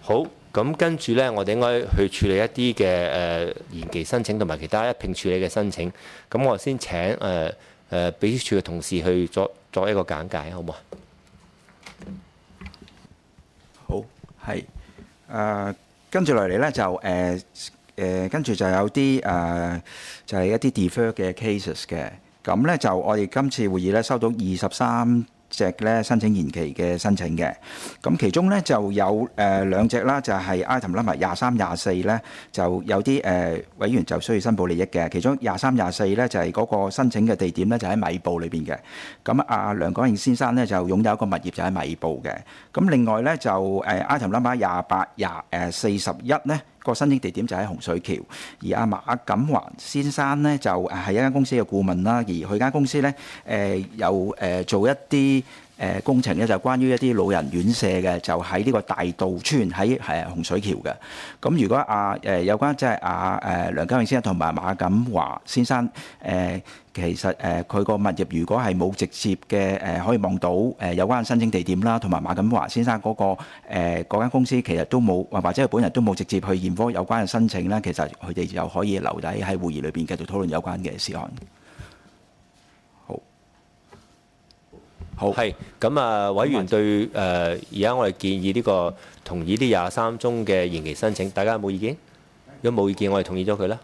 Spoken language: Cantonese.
好，咁跟住呢，我哋應該去處理一啲嘅延期申請同埋其他一併處理嘅申請。咁我先請秘書處嘅同事去作一個簡介，好唔好啊？ 好，係跟住落嚟咧就跟住就有啲就係一啲 defer 嘅 cases 嘅。咁咧就我哋今次會議咧收到23隻咧申請延期嘅申請嘅。咁其中咧就有兩隻啦，就係 item number 23、24咧，就有啲委員就需要申報利益嘅。其中23、24咧就係嗰個申請嘅地點咧就喺米埔裏邊嘅。咁阿梁廣應先生咧就擁有一個物業就喺米埔嘅。咁另外咧就item number 28、41咧，個申請地點就喺洪水橋，而阿馬錦華先生咧就係一間公司嘅顧問啦，而佢間公司咧有做一啲工程咧，就關於一啲老人院舍嘅，就喺呢個大道村喺洪水橋嘅。咁如果有關即係梁家榮先生同埋馬錦華先生其實佢個物業如果係冇直接嘅可以望到有關申請地點啦，同埋馬錦華先生嗰間公司其實都冇，或者佢本人都冇直接去驗科有關嘅申請啦，其實佢哋就可以留底喺會議裏邊繼續討論有關嘅事項。好， 係咁啊！委員對而家我哋建議呢個同意呢23宗嘅延期申請，大家有冇意見？如果冇意見，我哋同意咗佢啦。